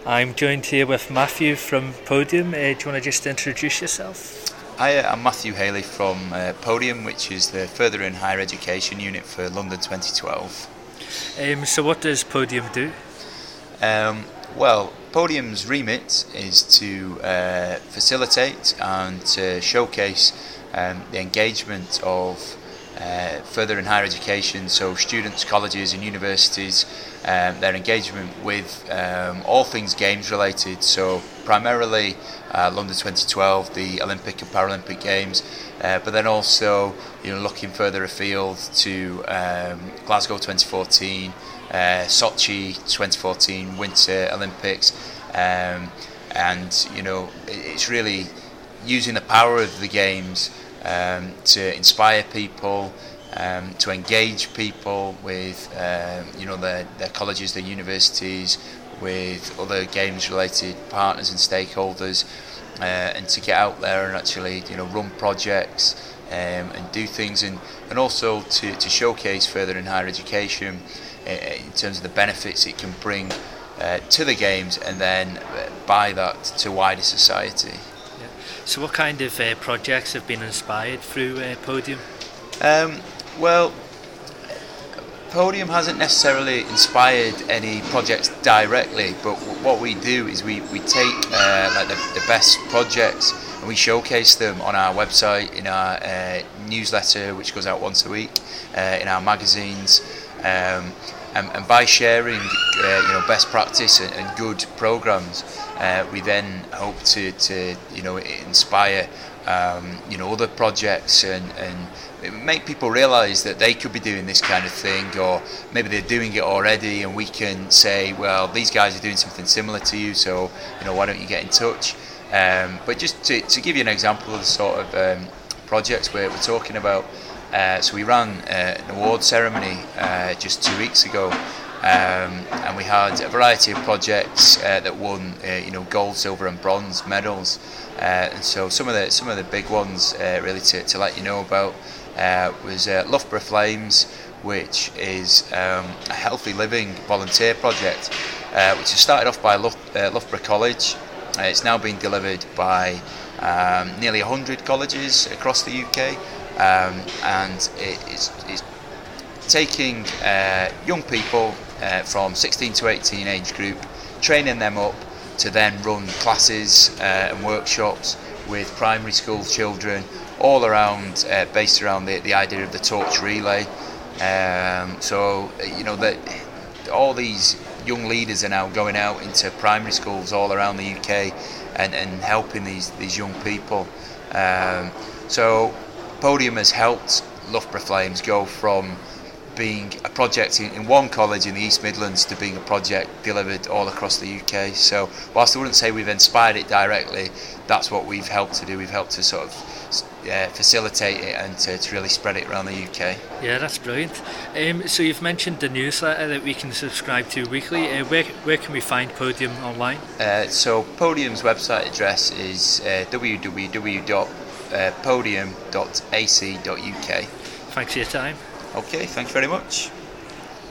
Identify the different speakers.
Speaker 1: I'm joined here with Matthew from Podium. Do you want to just introduce yourself?
Speaker 2: Hi, I'm Matthew Haley from Podium, which is the Further in Higher Education unit for London 2012.
Speaker 1: So what does Podium do?
Speaker 2: Well, Podium's remit is to facilitate and to showcase the engagement of further in higher education, so students, colleges and universities, their engagement with all things games related, so primarily London 2012, the Olympic and Paralympic Games, but then also looking further afield to Glasgow 2014, Sochi 2014 Winter Olympics, and it's really using the power of the games to inspire people, to engage people with their colleges, their universities, with other games related partners and stakeholders, and to get out there and actually run projects and do things, and also to showcase further in higher education in terms of the benefits it can bring to the games, and then by that to wider society.
Speaker 1: So what kind of projects have been inspired through Podium?
Speaker 2: Well, Podium hasn't necessarily inspired any projects directly, but what we do is we take the best projects and we showcase them on our website, in our newsletter, which goes out once a week, in our magazines, and by sharing best practice and good programs, we then hope to inspire other projects and make people realise that they could be doing this kind of thing, or maybe they're doing it already, and we can say, well, these guys are doing something similar to you, so why don't you get in touch? But just to give you an example of the sort of projects we're talking about, so we ran an award ceremony just 2 weeks ago, and we had a variety of projects that won gold, silver and bronze medals, and so some of the big ones really to let you know about was Loughborough Flames, which is a healthy living volunteer project, which has started off by Loughborough College. It's now been delivered by nearly 100 colleges across the UK, and it's taking young people from 16 to 18 age group, training them up to then run classes and workshops with primary school children, all around based around the idea of the torch relay. So that all these young leaders are now going out into primary schools all around the UK and helping these young people. So Podium has helped Loughborough Flames go from being a project in one college in the East Midlands to being a project delivered all across the UK. So whilst I wouldn't say we've inspired it directly, that's what we've helped to do. We've helped to sort of facilitate it and to really spread it around the UK.
Speaker 1: Yeah, that's brilliant. So you've mentioned the newsletter that we can subscribe to weekly. Where can we find Podium online?
Speaker 2: So Podium's website address is www.podium.ac.uk.
Speaker 1: Thanks for your time.
Speaker 2: Okay, thanks very much.